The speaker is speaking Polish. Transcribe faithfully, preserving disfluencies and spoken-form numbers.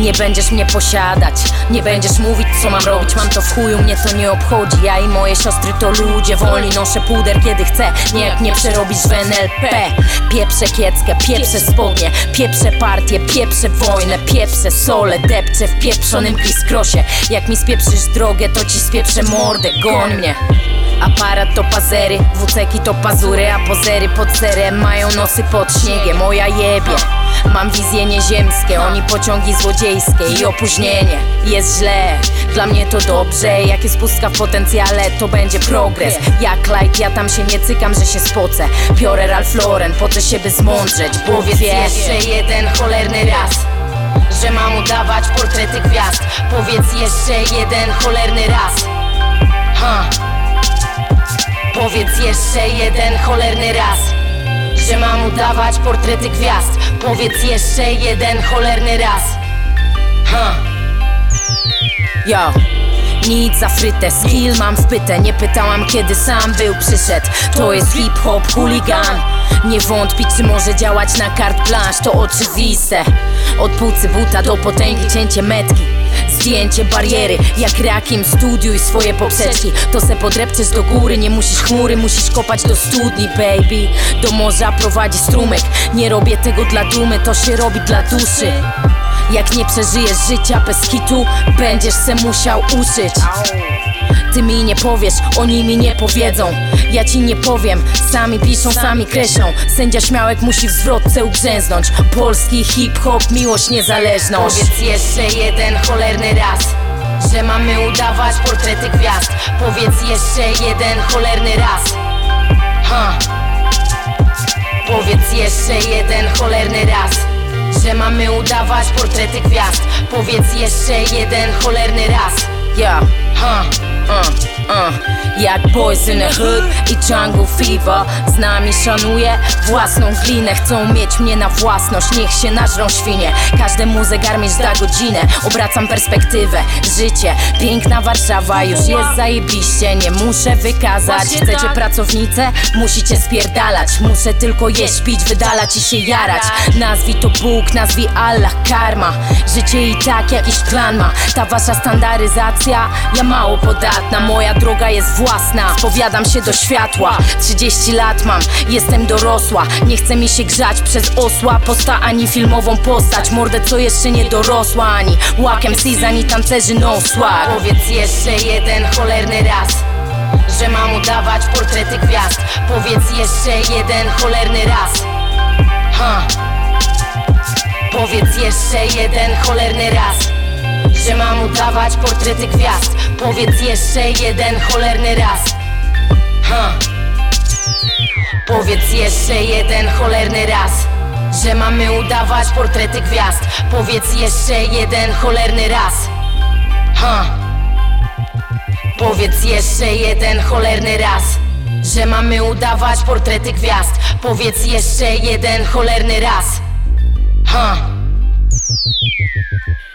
Nie będziesz mnie posiadać, nie będziesz mówić co mam robić. Mam to w chuju, mnie to nie obchodzi. Ja i moje siostry to ludzie wolni. Noszę puder kiedy chcę, nie jak nie przerobisz w N L P. Pieprzę kieckę, pieprzę spodnie, pieprzę partię, pieprzę wojnę, pieprzę solę, depczę w pieprzonym kliskrosie. Jak mi spieprzysz drogę, to ci spieprzę mordę, goń mnie. Aparat to pazery, wuceki to pazury, a pozery pod serem mają nosy pod śniegiem. O ja jebie, mam wizje nieziemskie, oni pociągi złodziejskie i opóźnienie. Jest źle, dla mnie to dobrze. Jak jest pustka w potencjale, to będzie progres. Jak light, ja tam się nie cykam, że się spocę. Biorę Ralph Lauren, po to się by zmądrzeć. Powiedz jeszcze jeden cholerny raz, że mam udawać portrety gwiazd. Powiedz jeszcze jeden cholerny raz, ha. Powiedz jeszcze jeden cholerny raz, że mam udawać portrety gwiazd. Powiedz jeszcze jeden cholerny raz, ha. Yo, nic za frytę, skill mam wpytę. Nie pytałam kiedy sam był przyszedł. To jest hip-hop chuligan. Nie wątpić czy może działać na carte blanche, to oczywiste. Od płucy buta do potęgi cięcie metki, zdjęcie bariery, jak rakiem studiuj swoje poprzeczki. To se podrepczesz do góry, nie musisz chmury, musisz kopać do studni, baby. Do morza prowadzi strumyk, nie robię tego dla dumy, to się robi dla duszy. Jak nie przeżyjesz życia bez hitu, będziesz se musiał uszyć. Ty mi nie powiesz, oni mi nie powiedzą. Ja ci nie powiem, sami piszą, sami kreślą. Sędzia Śmiałek musi w zwrotce ugrzęznąć. Polski hip-hop, miłość, niezależność. Powiedz jeszcze jeden cholerny raz, że mamy udawać portrety gwiazd. Powiedz jeszcze jeden cholerny raz, ha. Powiedz jeszcze jeden cholerny raz, że mamy udawać portrety gwiazd. Powiedz jeszcze jeden cholerny raz, yeah, ha. Uh, uh. Jak Boys in the Hood i Jungle Fever, z nami szanuję własną glinę. Chcą mieć mnie na własność, niech się nażrą świnie. Każdemu zegarmistrz da godzinę, obracam perspektywę. Życie, piękna Warszawa, już jest zajebiście. Nie muszę wykazać, chcecie pracownicę? Musicie spierdalać. Muszę tylko jeść, pić, wydalać i się jarać. Nazwij to Bóg, nazwij Allah, karma. Życie i tak jakiś plan ma. Ta wasza standaryzacja, ja mało podatna. Moja droga jest własna, spowiadam się do światła. Trzydzieści lat mam, jestem dorosła. Nie chce mi się grzać przez osła posta, ani filmową postać. Mordę co jeszcze nie dorosła, ani łak M Cs, ani tancerzy no swag. Powiedz jeszcze jeden cholerny raz, że mam udawać portrety gwiazd. Powiedz jeszcze jeden cholerny raz, ha. Powiedz jeszcze jeden cholerny raz, że mam udawać portrety gwiazd. Powiedz jeszcze jeden cholerny raz, ha. Powiedz jeszcze jeden cholerny raz, że mamy udawać portrety gwiazd. Powiedz jeszcze jeden cholerny raz, ha. Powiedz jeszcze jeden cholerny raz, że mamy udawać portrety gwiazd. Powiedz jeszcze jeden cholerny raz, ha.